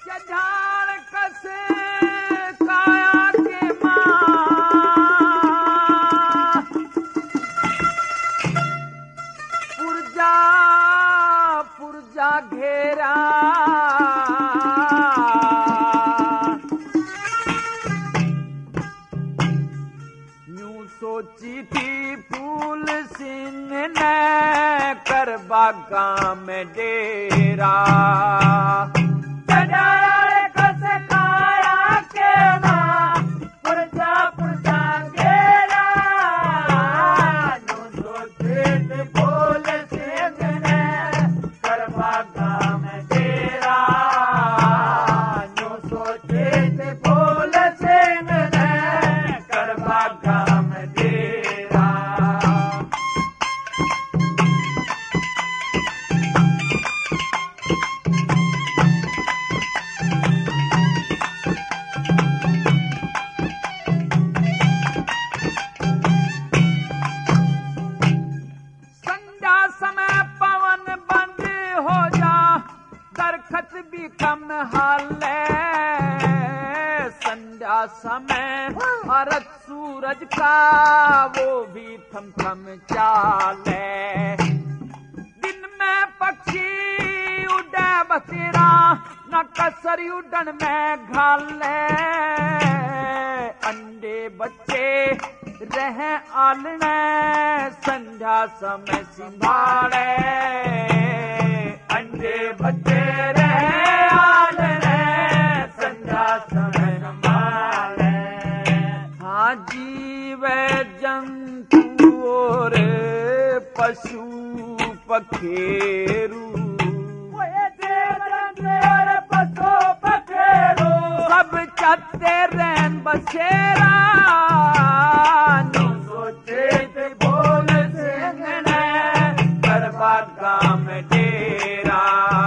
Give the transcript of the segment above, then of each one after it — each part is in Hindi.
चढ़ाड़ कसे काया के मां पुरजा घेरा यूं सोची थी फूल सिंह ने कर बागा में डेरा कम हाले संध्या समय भारत सूरज का वो भी थम थम चाले दिन में पक्षी उड़े बसेरा न कसरी उड़न में घाले अंडे बच्चे रहे आलने संध्या समय संभाले अंडे बच्चे जीव जंतु और पशु पखेरू सब चलते रहन बसेरा सोचे थे बोल सिंह ने कर बागा में डेरा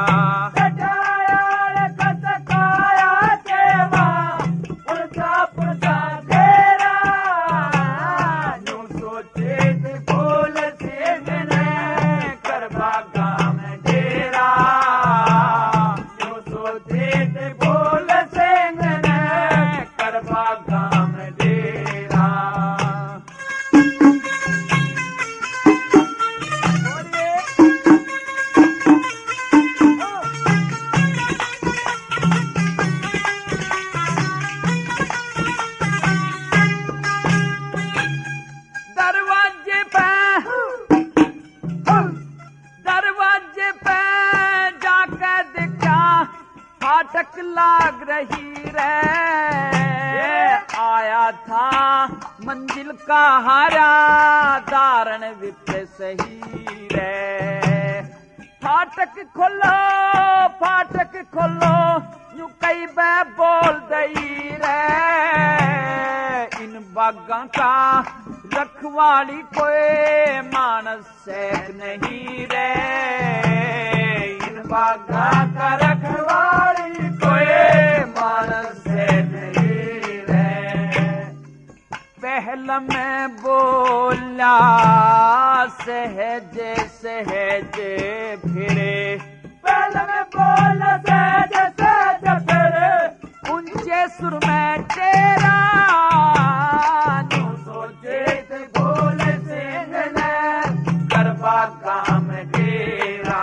फाटक लाग रही रे आया था मंजिल का हारा दारण विप्र सही रे फाटक खोलो यूं कई बे बोल दई रे इन बागा का रखवाली कोई मानस सेक नहीं रे इन बागा का रखवाली कोई मानस सेक नहीं रे पहल में बोला सहजे सहजे फिरे पहल में बोला सहजे सहजे फिरे ऊंचे सुर में तेरा सोचे थे बोले सिंह ने कर बागा में डेरा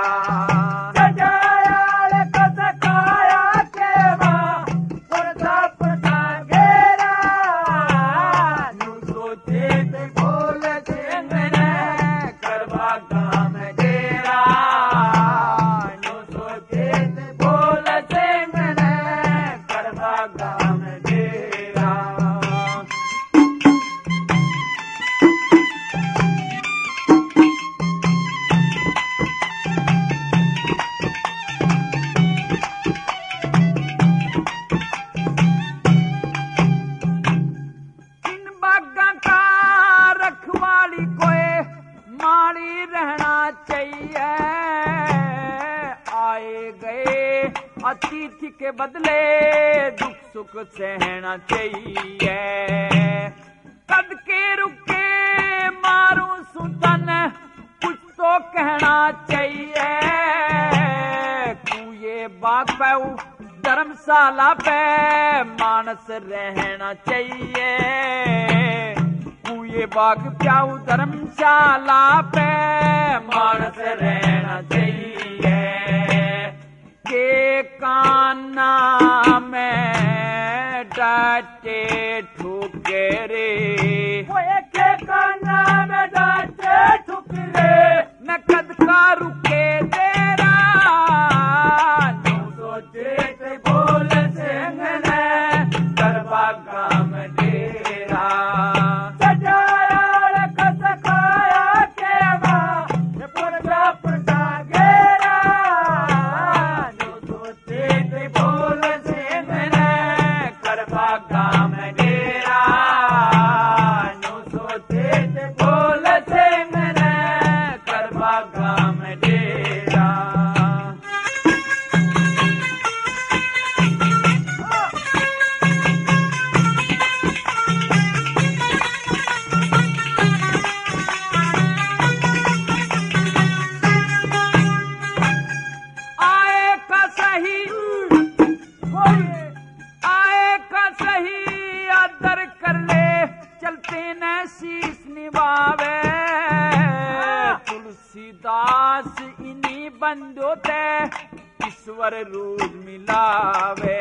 अतिथि के बदले दुख सुख सहना चाहिए कद के रुके मारू सुतन कुछ तो कहना चाहिए कुए बाग धर्मशाला पे मानस रहना चाहिए, कुए बाग प्याऊ धर्मशाला पे मानस रहना चाहिए। के काना में डांटे ठुकरे, के काना में डांटे ठुकरे, मैं कद का रुके तेरा सोचे बोल सिंह ने करवा काम डेरा। सजाया कस खाया केवा पुरजा पुरजा गेरा, जो सोचे बोल सिंह ने करवा काम डेरा, जो सोचे बोल सिंह ने करवा काम डेरा। शीश निभावे तुलसीदास इन्हीं बंदों ते ईश्वर रूप मिलावे।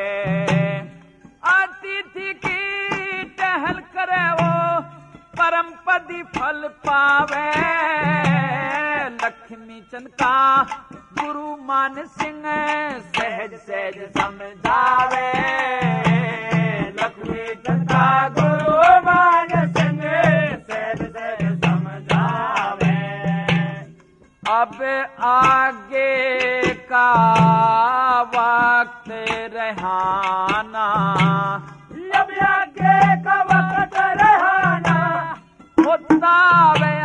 अतिथि की टहल करे वो परम पदी फल पावे, लक्ष्मी चंद का गुरु मान सिंह सहज सहज समझावे, लक्ष्मी चंद का गुरु मान सिंह सहज सहज समझावे। अब आगे का वक्त रहना, अब आगे का वक्त रहना, होता वे